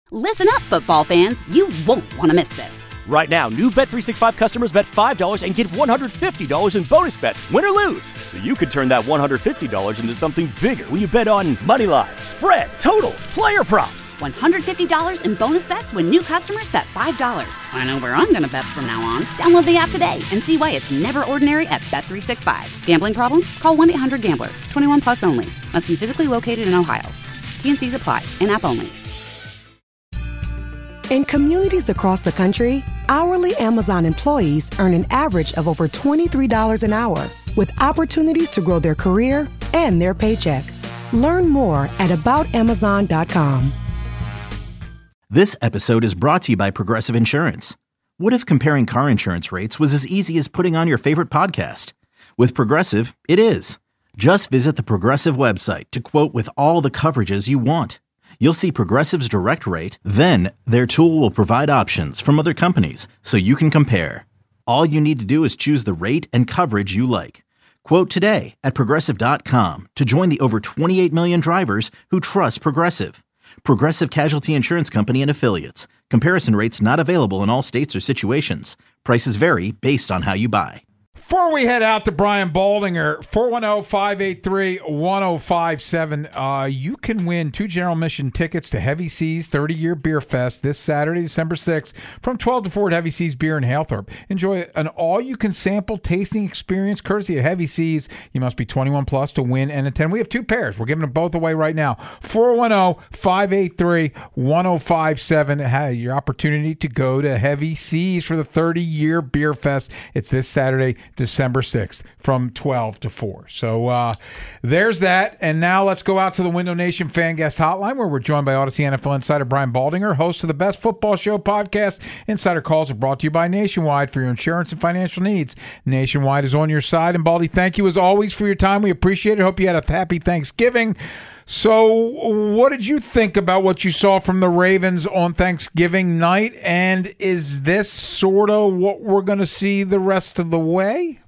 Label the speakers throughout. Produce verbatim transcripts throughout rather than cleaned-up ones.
Speaker 1: Listen up, football fans. You won't want to miss this.
Speaker 2: Right now, new Bet three sixty-five customers bet five dollars and get one hundred fifty dollars in bonus bets, win or lose. So you could turn that one hundred fifty dollars into something bigger when you bet on money line, spread, totals, player props.
Speaker 1: one hundred fifty dollars in bonus bets when new customers bet five dollars. I know where I'm going to bet from now on. Download the app today and see why it's never ordinary at Bet three sixty-five. Gambling problem? Call one eight hundred gambler. twenty-one plus only. Must be physically located in Ohio. T N Cs apply. In-app only.
Speaker 3: In communities across the country, hourly Amazon employees earn an average of over twenty-three dollars an hour, with opportunities to grow their career and their paycheck. Learn more at about amazon dot com.
Speaker 4: This episode is brought to you by Progressive Insurance. What if comparing car insurance rates was as easy as putting on your favorite podcast? With Progressive, it is. Just visit the Progressive website to quote with all the coverages you want. You'll see Progressive's direct rate, then their tool will provide options from other companies so you can compare. All you need to do is choose the rate and coverage you like. Quote today at progressive dot com to join the over twenty-eight million drivers who trust Progressive. Progressive Casualty Insurance Company and Affiliates. Comparison rates not available in all states or situations. Prices vary based on how you buy.
Speaker 5: Before we head out to Brian Baldinger, four one zero, five eight three, one zero five seven, uh, you can win two general admission tickets to Heavy Seas thirty-year Beer Fest this Saturday, December sixth, from twelve to four at Heavy Seas Beer in Halethorpe. Enjoy an all-you-can-sample tasting experience courtesy of Heavy Seas. You must be twenty-one plus to win and attend. We have two pairs. We're giving them both away right now. four one zero, five eight three, one zero five seven. Hey, your opportunity to go to Heavy Seas for the thirty-year Beer Fest. It's this Saturday, December sixth, from twelve to four. So uh, there's that. And now let's go out to the Window Nation Fan Guest Hotline, where we're joined by Odyssey N F L insider Brian Baldinger, host of the Best Football Show podcast. Insider calls are brought to you by Nationwide for your insurance and financial needs. Nationwide is on your side. And Baldy, thank you as always for your time. We appreciate it. Hope you had a happy Thanksgiving. So what did you think about what you saw from the Ravens on Thanksgiving night? And is this sort of what we're going to see the rest of the way?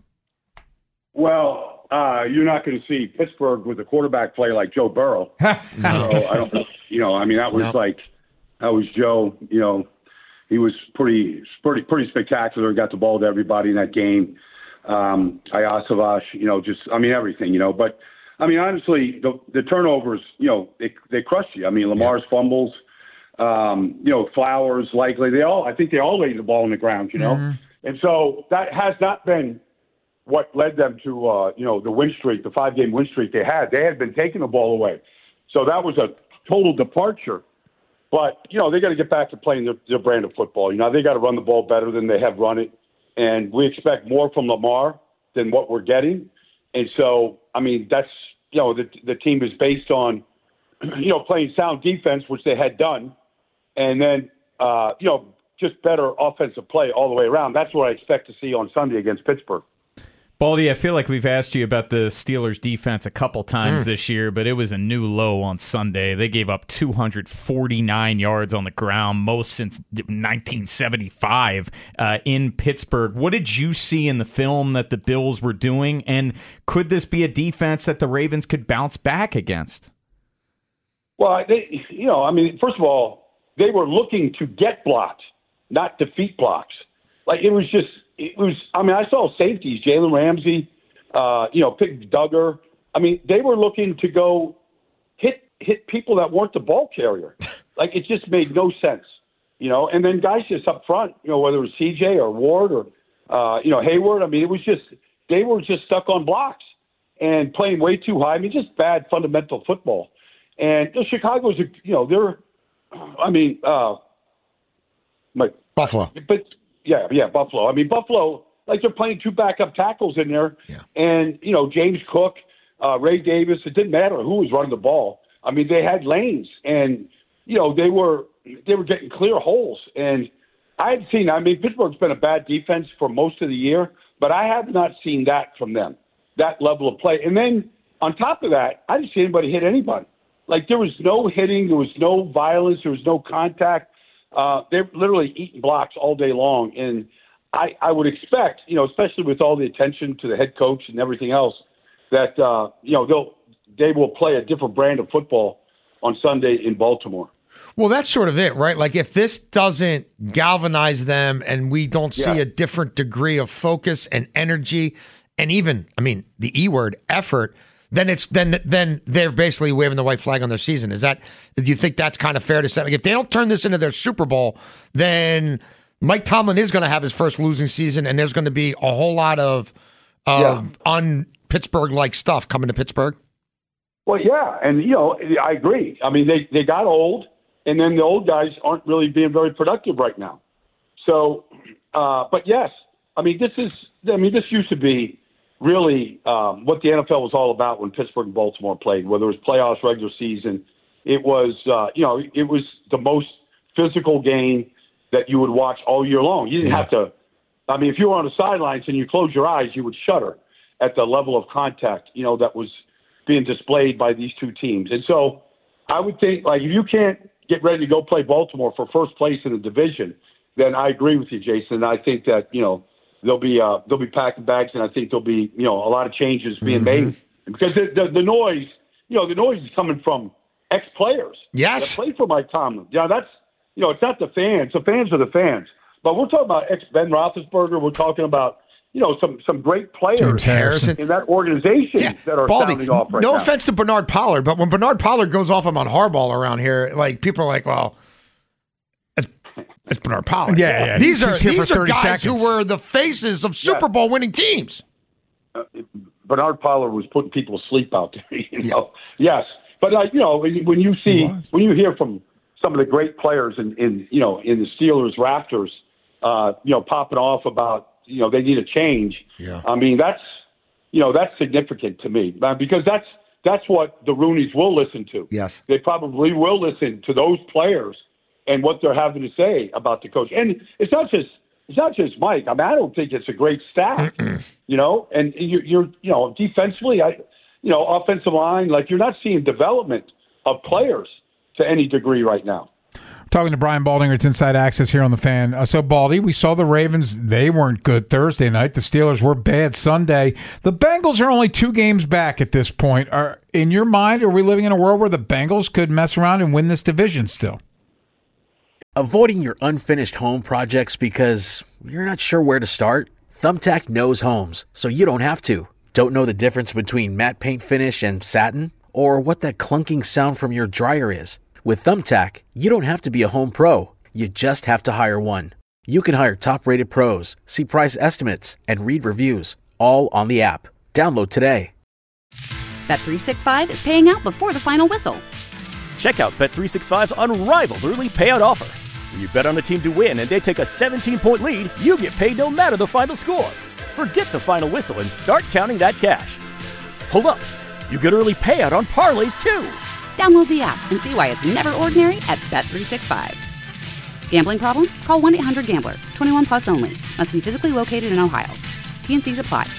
Speaker 6: Well, uh, you're not going to see Pittsburgh with a quarterback play like Joe Burrow. no. So I don't know. You know, I mean, that was no. like, that was Joe, you know, he was pretty, pretty, pretty spectacular. Got the ball to everybody in that game. Um, Iosavash, you know, just, I mean, everything, you know, but I mean, honestly, the, the turnovers, you know, they they crushed you. I mean, Lamar's yeah. fumbles, um, you know, Flowers, likely. They all, I think they all laid the ball on the ground, you know. Mm-hmm. And so that has not been what led them to, uh, you know, the win streak, the five-game win streak they had. They had been taking the ball away. So that was a total departure. But, you know, they got to get back to playing their, their brand of football. You know, they got to run the ball better than they have run it. And we expect more from Lamar than what we're getting. And so, I mean, that's, you know, the the team is based on, you know, playing sound defense, which they had done, and then, uh, you know, just better offensive play all the way around. That's what I expect to see on Sunday against Pittsburgh.
Speaker 7: Baldy, I feel like we've asked you about the Steelers' defense a couple times mm. this year, but it was a new low on Sunday. They gave up two hundred forty-nine yards on the ground, most since nineteen seventy-five uh, in Pittsburgh. What did you see in the film that the Bills were doing, and could this be a defense that the Ravens could bounce back against?
Speaker 6: Well, they, you know, I mean, first of all, they were looking to get blocked, not defeat blocks. Like, it was just... It was. I mean, I saw safeties, Jalen Ramsey, uh, you know, Pick Duggar. I mean, they were looking to go hit hit people that weren't the ball carrier. Like, it just made no sense, you know. And then guys just up front, you know, whether it was C J or Ward or uh, you know Hayward. I mean, it was just they were just stuck on blocks and playing way too high. I mean, just bad fundamental football. And you know, Chicago's, you know, they're. I mean, uh, my
Speaker 8: Buffalo,
Speaker 6: but. Yeah, yeah, Buffalo. I mean, Buffalo, like they're playing two backup tackles in there. Yeah. And, you know, James Cook, uh, Ray Davis, it didn't matter who was running the ball. I mean, they had lanes and, you know, they were they were getting clear holes. And I had seen, I mean, Pittsburgh's been a bad defense for most of the year, but I have not seen that from them, that level of play. And then on top of that, I didn't see anybody hit anybody. Like, there was no hitting, there was no violence, there was no contact. Uh, they're literally eating blocks all day long. And I, I would expect, you know, especially with all the attention to the head coach and everything else, that, uh, you know, they'll, they will play a different brand of football on Sunday in Baltimore.
Speaker 8: Well, that's sort of it, right? Like if this doesn't galvanize them and we don't see
Speaker 6: Yeah.
Speaker 8: a different degree of focus and energy and even, I mean, the E word, effort, then it's then then they're basically waving the white flag on their season. Is that, do you think that's kind of fair to say? Like if they don't turn this into their Super Bowl, then Mike Tomlin is going to have his first losing season and there's going to be a whole lot of, of
Speaker 6: Yeah.
Speaker 8: un-Pittsburgh-like stuff coming to Pittsburgh.
Speaker 6: Well, yeah, and you know, I agree. I mean, they they got old, and then the old guys aren't really being very productive right now. So, uh, but yes, I mean, this is. I mean, this used to be really um, what the N F L was all about when Pittsburgh and Baltimore played. Whether it was playoffs, regular season, it was uh, you know, it was the most physical game that you would watch all year long. You didn't
Speaker 8: Yeah.
Speaker 6: have to. I mean, if you were on the sidelines and you close your eyes, you would shudder at the level of contact, you know, that was being displayed by these two teams. And so I would think, like, if you can't get ready to go play Baltimore for first place in the division, then I agree with you, Jason. I think that, you know, they'll be uh, they'll be packing bags, and I think there'll be, you know, a lot of changes being
Speaker 8: Mm-hmm.
Speaker 6: made. Because the, the, the noise, you know, the noise is coming from ex-players.
Speaker 8: Yes.
Speaker 6: That played for Mike Tomlin. Yeah, that's, you know, it's not the fans. The fans are the fans. But we're talking about ex-Ben Roethlisberger. We're talking about, you know, some some great players
Speaker 5: James Harrison.
Speaker 6: in that organization
Speaker 8: Yeah,
Speaker 6: that are
Speaker 8: Baldy,
Speaker 6: sounding off right
Speaker 8: no
Speaker 6: now.
Speaker 8: offense to Bernard Pollard, but when Bernard Pollard goes off him on hardball around here, like people are like, well, it's, it's Bernard Pollard.
Speaker 5: Yeah, yeah.
Speaker 8: These
Speaker 5: He's
Speaker 8: are
Speaker 5: here for
Speaker 8: these are
Speaker 5: thirty
Speaker 8: guys
Speaker 5: seconds.
Speaker 8: who were the faces of Super Bowl winning teams.
Speaker 6: Bernard Pollard was putting people to sleep out there. You know, yes, but uh, you know, when when you see when you hear from some of the great players in, in you know in the Steelers rafters, uh, you know, popping off about you know they need a change.
Speaker 8: Yeah.
Speaker 6: I mean that's you know that's significant to me uh, because that's that's what the Rooneys will listen to.
Speaker 8: Yes.
Speaker 6: They probably will listen to those players and what they're having to say about the coach. And it's not just it's not just Mike. I mean, I don't think it's a great staff, you know. And you, you're you know defensively, I you know offensive line, like you're not seeing development of players to any degree right now.
Speaker 5: Talking to Brian Baldinger, it's Inside Access here on The Fan. Uh, so, Baldy, we saw the Ravens. They weren't good Thursday night. The Steelers were bad Sunday. The Bengals are only two games back at this point. Are, in your mind, are we living in a world where the Bengals could mess around and win this division still?
Speaker 9: Avoiding your unfinished home projects because you're not sure where to start? Thumbtack knows homes, so you don't have to. Don't know the difference between matte paint finish and satin? Or what that clunking sound from your dryer is? With Thumbtack, you don't have to be a home pro. You just have to hire one. You can hire top-rated pros, see price estimates, and read reviews, all on the app. Download today.
Speaker 1: Bet three sixty-five is paying out before the final whistle.
Speaker 2: Check out Bet three sixty-five's unrivaled early payout offer. When you bet on a team to win and they take a seventeen-point lead, you get paid no matter the final score. Forget the final whistle and start counting that cash. Hold up. You get early payout on parlays, too.
Speaker 1: Download the app and see why it's never ordinary at Bet three sixty-five. Gambling problem? Call one eight hundred gambler. twenty-one plus only. Must be physically located in Ohio. T N Cs apply.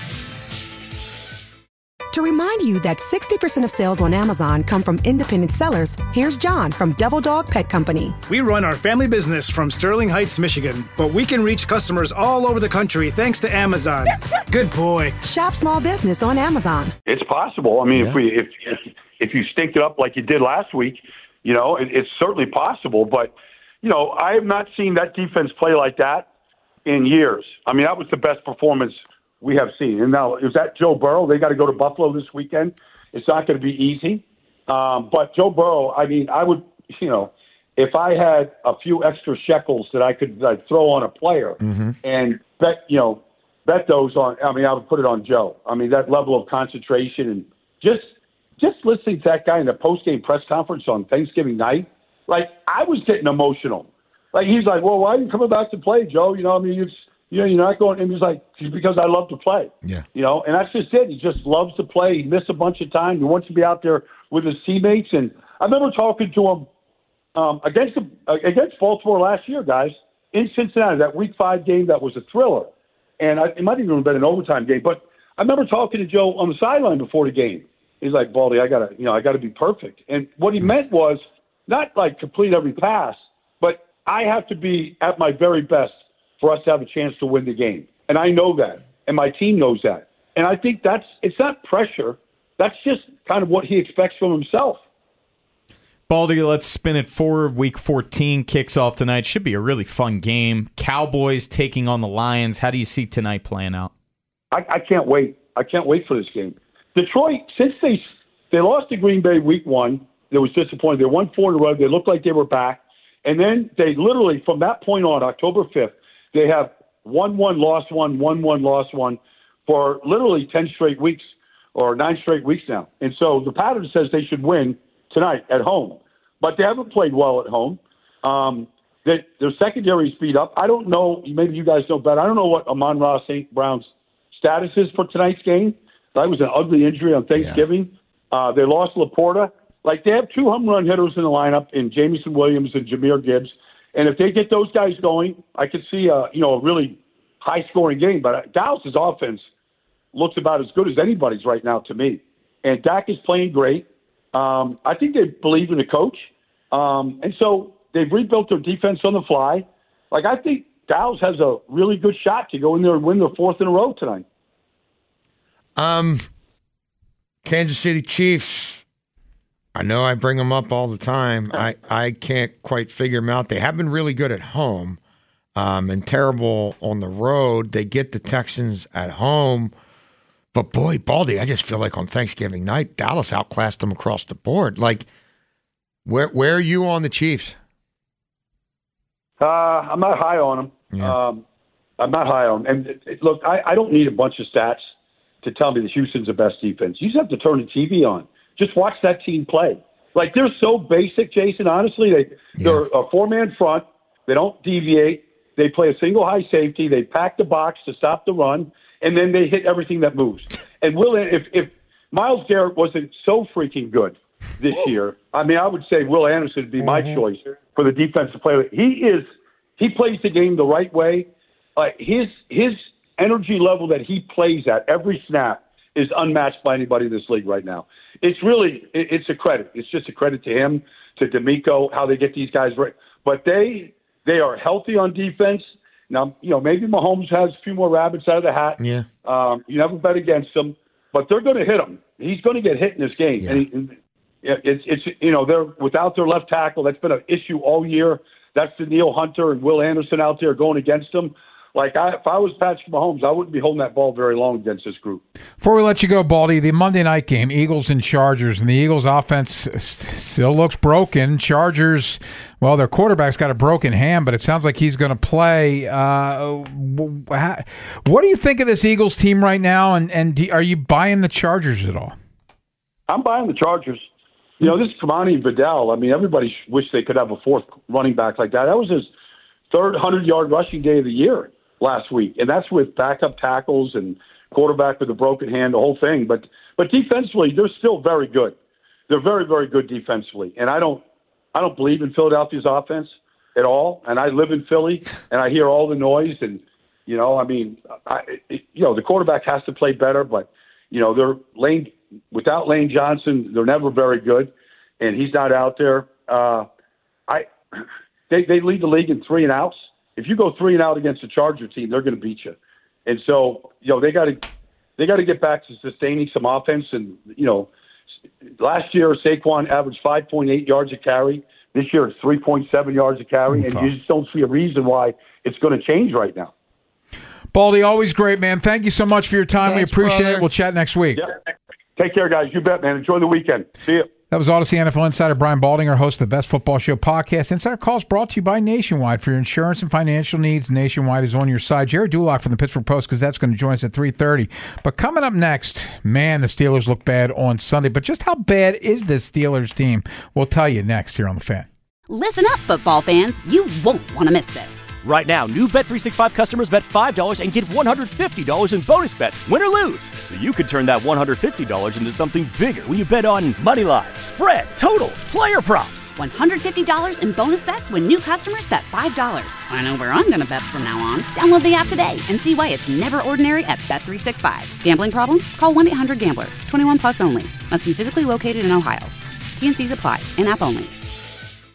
Speaker 3: To remind you that sixty percent of sales on Amazon come from independent sellers, here's John from Devil Dog Pet Company.
Speaker 10: We run our family business from Sterling Heights, Michigan, but we can reach customers all over the country thanks to Amazon. Good boy.
Speaker 3: Shop small business on Amazon.
Speaker 6: It's possible. I mean, if we if if you stink it up like you did last week, you know, it, it's certainly possible. But you know, I have not seen that defense play like that in years. I mean, that was the best performance we have seen. And now, is that Joe Burrow? They got to go to Buffalo this weekend. It's not going to be easy. Um, but Joe Burrow, I mean, I would, you know, if I had a few extra shekels that I could like, throw on a player
Speaker 8: Mm-hmm.
Speaker 6: and bet, you know, bet those on, I mean, I would put it on Joe. I mean, that level of concentration and just just listening to that guy in the post-game press conference on Thanksgiving night, like, I was getting emotional. Like, he's like, well, why are you coming back to play, Joe? You know, I mean, it's, you know, you're not going, and he's like, because I love to play.
Speaker 8: Yeah.
Speaker 6: You know, and that's just it. He just loves to play. He missed a bunch of time. He wants to be out there with his teammates. And I remember talking to him um, against the, uh, against Baltimore last year, guys, in Cincinnati, that week five game that was a thriller. And I, it might even have been an overtime game. But I remember talking to Joe on the sideline before the game. He's like, Baldy, I gotta, you know, I gotta be perfect. And what he meant was not like complete every pass, but I have to be at my very best for us to have a chance to win the game. And I know that. And my team knows that. And I think that's, it's not pressure. That's just kind of what he expects from himself.
Speaker 7: Baldy, let's spin it forward. Week fourteen kicks off tonight. Should be a really fun game. Cowboys taking on the Lions. How do you see tonight playing out?
Speaker 6: I, I can't wait. I can't wait for this game. Detroit, since they they lost to Green Bay week one, it was disappointing. They won four in a row. They looked like they were back. And then they literally, from that point on, October fifth, they have won one, lost one, won one, lost one for literally ten straight weeks or nine straight weeks now. And so the pattern says they should win tonight at home. But they haven't played well at home. Um, they, their secondary is beat up. I don't know. Maybe you guys know better. I don't know what Amon-Ra Saint Brown's status is for tonight's game. That was an ugly injury on Thanksgiving. Yeah. Uh, they lost Laporta. Like, they have two home run hitters in the lineup in Jamison Williams and Jahmyr Gibbs. And if they get those guys going, I could see a, you know, a really high-scoring game. But Dallas' offense looks about as good as anybody's right now to me. And Dak is playing great. Um, I think they believe in the coach. Um, and so they've rebuilt their defense on the fly. Like, I think Dallas has a really good shot to go in there and win their fourth in a row tonight.
Speaker 8: Um, Kansas City Chiefs. I know I bring them up all the time. I, I can't quite figure them out. They have been really good at home um, and terrible on the road. They get the Texans at home. But, boy, Baldy, I just feel like on Thanksgiving night, Dallas outclassed them across the board. Like, where where are you on the Chiefs?
Speaker 6: Uh, I'm not high on them. Yeah. Um, I'm not high on them. And, it, it, look, I, I don't need a bunch of stats to tell me that Houston's the best defense. You just have to turn the T V on. Just watch that team play. Like, they're so basic, Jason. Honestly, they, yeah. they're a four-man front. They don't deviate. They play a single high safety. They pack the box to stop the run, and then they hit everything that moves. And Will, if, if Myles Garrett wasn't so freaking good this year, I mean, I would say Will Anderson would be my mm-hmm. choice for the defensive player. He is he plays the game the right way. Uh, his his energy level that he plays at every snap is unmatched by anybody in this league right now. It's really, it's a credit. It's just a credit to him, to D'Amico, how they get these guys right. But they they are healthy on defense. Now, you know, maybe Mahomes has a few more rabbits out of the hat.
Speaker 8: Yeah.
Speaker 6: Um, you never bet against him, but they're going to hit him. He's going to get hit in this game.
Speaker 8: Yeah.
Speaker 6: And he, and it's, it's, you know, they're without their left tackle. That's been an issue all year. That's Danielle Hunter and Will Anderson out there going against them. Like, I, if I was Patrick Mahomes, I wouldn't be holding that ball very long against this group.
Speaker 5: Before we let you go, Baldy, the Monday night game, Eagles and Chargers, and the Eagles' offense still looks broken. Chargers, well, their quarterback's got a broken hand, but it sounds like he's going to play. Uh, what do you think of this Eagles team right now, and, and do, are you buying the Chargers at all?
Speaker 6: I'm buying the Chargers. You know, this Kamani Vidal, I mean, everybody wished they could have a fourth running back like that. That was his third hundred-yard rushing day of the year last week, and that's with backup tackles and quarterback with a broken hand, the whole thing. But but defensively, they're still very good. They're very, very good defensively, and I don't I don't believe in Philadelphia's offense at all. And I live in Philly, and I hear all the noise, and you know, I mean, I, it, you know, the quarterback has to play better, but you know, they're Lane without Lane Johnson, they're never very good, and he's not out there. Uh, I they they lead the league in three and outs. If you go three and out against a Charger team, they're going to beat you. And so, you know, they got to they got to get back to sustaining some offense. And you know, last year Saquon averaged five point eight yards a carry. This year it's three point seven yards a carry, and you just don't see a reason why it's going to change right now.
Speaker 5: Baldy, always great, man. Thank you so much for your time.
Speaker 8: Thanks,
Speaker 5: we appreciate
Speaker 8: brother.
Speaker 5: it. We'll chat next week.
Speaker 6: Yeah. Take care, guys. You bet, man. Enjoy the weekend. See you.
Speaker 5: That was Odyssey N F L Insider Brian Baldinger, host of the Best Football Show podcast. Insider Calls brought to you by Nationwide. For your insurance and financial needs, Nationwide is on your side. Jared Dulock from the Pittsburgh Post, because that's going to join us at three thirty. But coming up next, man, the Steelers look bad on Sunday. But just how bad is this Steelers team? We'll tell you next here on The Fan.
Speaker 1: Listen up, football fans. You won't want to miss this.
Speaker 2: Right now, new Bet three sixty-five customers bet five dollars and get one hundred fifty dollars in bonus bets, win or lose. So you could turn that one hundred fifty dollars into something bigger when you bet on money line, spread, totals, player props.
Speaker 1: one hundred fifty dollars in bonus bets when new customers bet five dollars. I know where I'm going to bet from now on. Download the app today and see why it's never ordinary at Bet three sixty-five. Gambling problem? Call one eight hundred gambler. twenty-one plus only. Must be physically located in Ohio. T and C's apply. In-app only.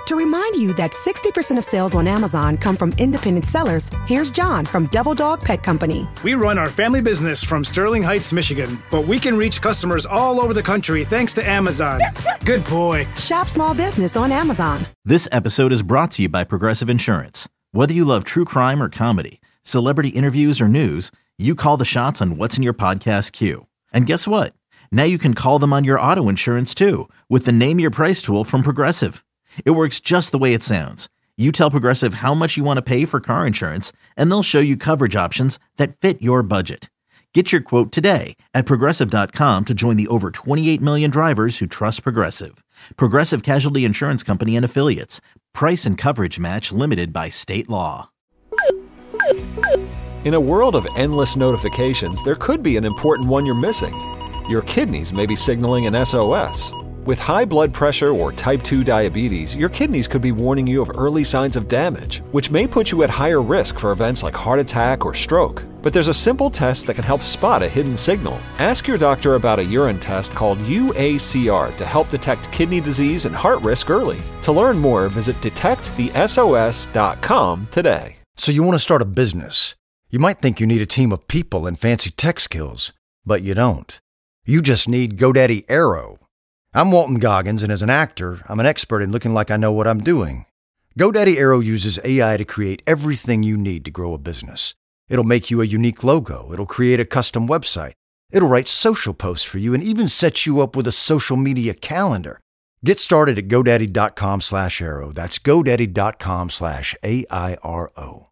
Speaker 3: To remind you that sixty percent of sales on Amazon come from independent sellers, here's John from Devil Dog Pet Company.
Speaker 10: We run our family business from Sterling Heights, Michigan, but we can reach customers all over the country thanks to Amazon. Good boy.
Speaker 3: Shop small business on Amazon.
Speaker 4: This episode is brought to you by Progressive Insurance. Whether you love true crime or comedy, celebrity interviews or news, you call the shots on what's in your podcast queue. And guess what? Now you can call them on your auto insurance too with the Name Your Price tool from Progressive. It works just the way it sounds. You tell Progressive how much you want to pay for car insurance, and they'll show you coverage options that fit your budget. Get your quote today at Progressive dot com to join the over twenty-eight million drivers who trust Progressive. Progressive Casualty Insurance Company and Affiliates. Price and coverage match limited by state law.
Speaker 11: In a world of endless notifications, there could be an important one you're missing. Your kidneys may be signaling an S O S. With high blood pressure or type two diabetes, your kidneys could be warning you of early signs of damage, which may put you at higher risk for events like heart attack or stroke. But there's a simple test that can help spot a hidden signal. Ask your doctor about a urine test called U A C R to help detect kidney disease and heart risk early. To learn more, visit detect the S O S dot com today.
Speaker 12: So you want to start a business. You might think you need a team of people and fancy tech skills, but you don't. You just need GoDaddy Aero. I'm Walton Goggins, and as an actor, I'm an expert in looking like I know what I'm doing. GoDaddy Aero uses A I to create everything you need to grow a business. It'll make you a unique logo. It'll create a custom website. It'll write social posts for you and even set you up with a social media calendar. Get started at GoDaddy.com slash Aero. That's GoDaddy.com slash A I R O.